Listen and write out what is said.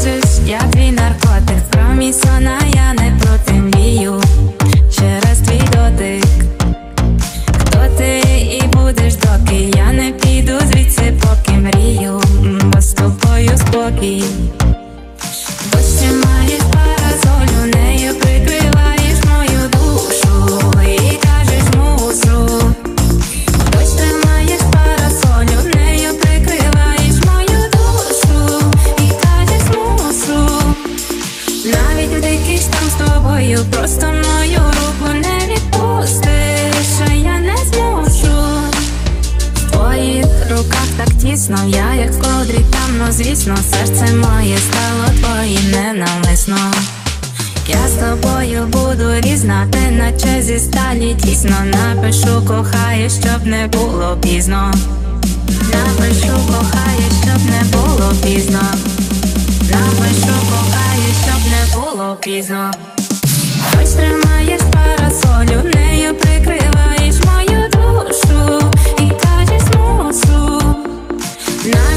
кажеш, я твій наркотик. Про мій сон, а я не проти, мрію через твій дотик. Хто ти і будеш, доки я не піду звідси, поки мрію, бо з тобою спокій. Дощ маєш парасолю, нею прикриваєш мою душу і кажеш мушу. Дощ тримаєш парасолю, нею прикриваєш мою душу і кажеш мушу. Навіть в дикий штам з тобою, просто мою руку не відпустиш, а я не змушу. В твоїх руках так тісно, я як в ковдрі там, звісно, серце моє стало твоїм ненавмисно. Я з тобою буду різна, ти наче зі сталі тісно. Напишу кохаю, щоб не було пізно. Напишу кохаю, щоб не було пізно. Напишу кохаю, щоб не було пізно. Хоч тримаєш парасолю, нею прикриваєш мою душу і кажеш мушу.